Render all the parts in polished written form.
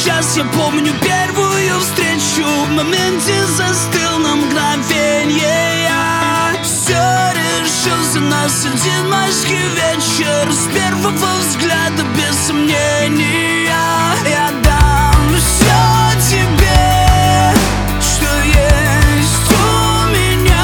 сейчас я помню первую встречу. В моменте застыл на мгновенье я. Все решил за нас один майский вечер. С первого взгляда без сомнения я дам все тебе, что есть у меня.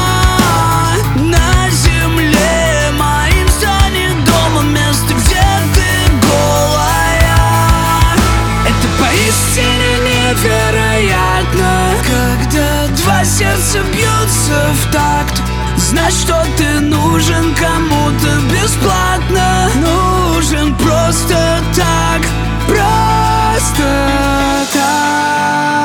На земле моим станет домом место, где ты голая. Это поистине невероятно, когда два сердца бьются в такт. Знать, что ты нужен кому-то бесплатно, нужен просто так, просто так.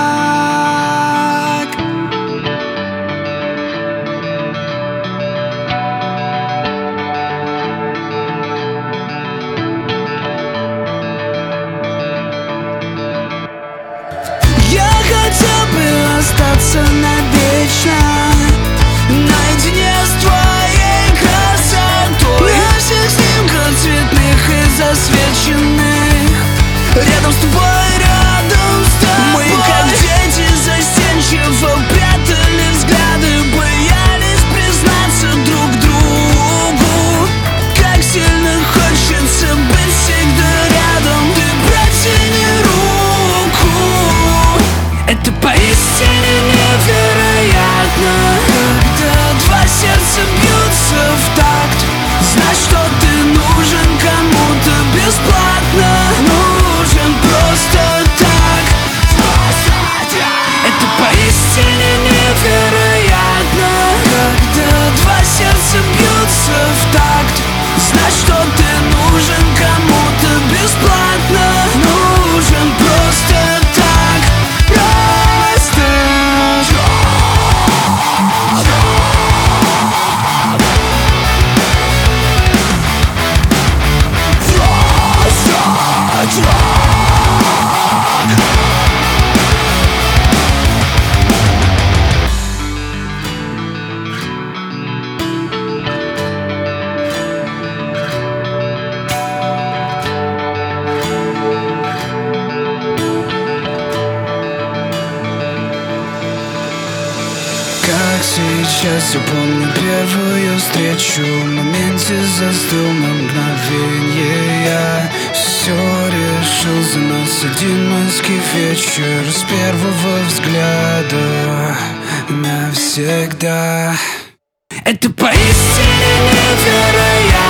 Я хотел бы остаться навечно наедине с твоей красотой. На всех снимках цветных и засвеченных, рядом с тобой, рядом с тобой. Мы как дети застенчиво прятали взгляды, боялись признаться друг другу. Как сильно хочется быть всегда рядом. Ты протяни руку. Это поистине невероятно, когда два сердца бьются в такт. Знать, что ты нужен кому-то бесплатно, нужен просто так. Это поистине невероятно, когда два сердца бьются в такт. Знать, что ты нужен кому-то бесплатно, нужен просто так, просто так. Как сейчас я помню первую встречу. В моменте застыл на мгновенье я. Все решил за нас один майский вечер. С первого взгляда навсегда. Это поистине невероятно,